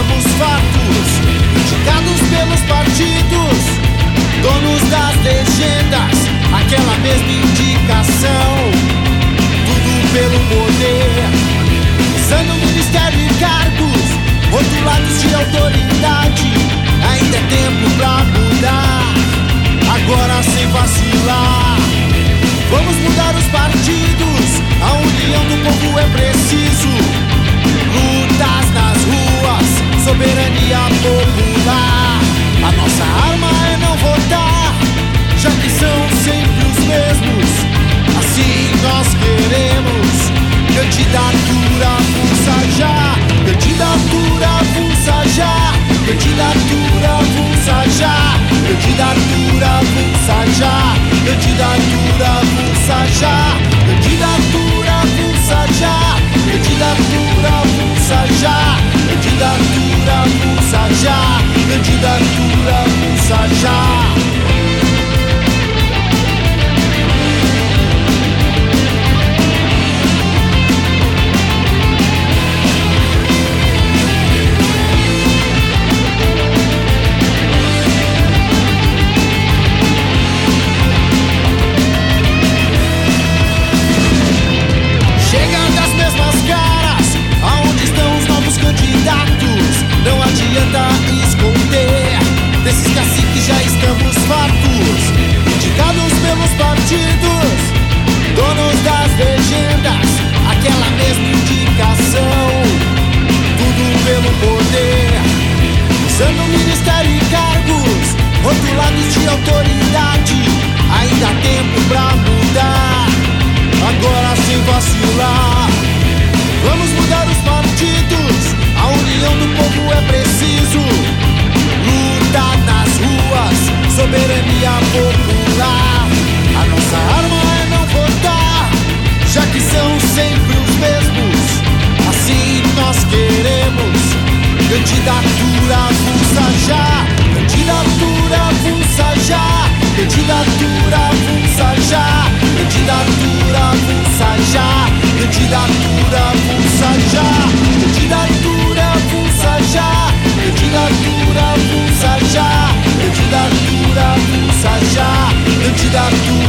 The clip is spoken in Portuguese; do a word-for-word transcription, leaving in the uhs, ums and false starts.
estamos fartos, indicados pelos partidos, donos das legendas, aquela mesma indicação, tudo pelo poder, usando ministério e cargos, rotulados de autoridade. Ainda é tempo pra mudar, agora sem vacilar. Vamos mudar os partidos, a união do povo é preciso. Lutas nas ruas, soberania popular. A nossa arma é não votar, já que são sempre os mesmos. Assim nós queremos candidatura avulsa já, candidatura avulsa já, candidatura avulsa já, candidatura avulsa já, candidatura avulsa já, candidatura avulsa já, candidatura avulsa já, candidatura avulsa já, candidatura avulsa já. Não adianta esconder, desses caciques já estamos fartos, indicados pelos partidos, donos das legendas, aquela mesma indicação, tudo pelo poder, usando ministério e cargos, rotulados de autoridade. Ainda há tempo pra mudar, agora sem vacilar. Vamos mudar os partidos, a união do povo é preciso. Luta nas ruas, soberania popular. A nossa arma é não votar, já que são sempre os mesmos. Assim nós queremos candidatura avulsa já, candidatura avulsa já, candidatura avulsa já, candidatura avulsa já, candidatura avulsa já, candidatura avulsa já, candidatura avulsa já, candidatura avulsa já, candidatura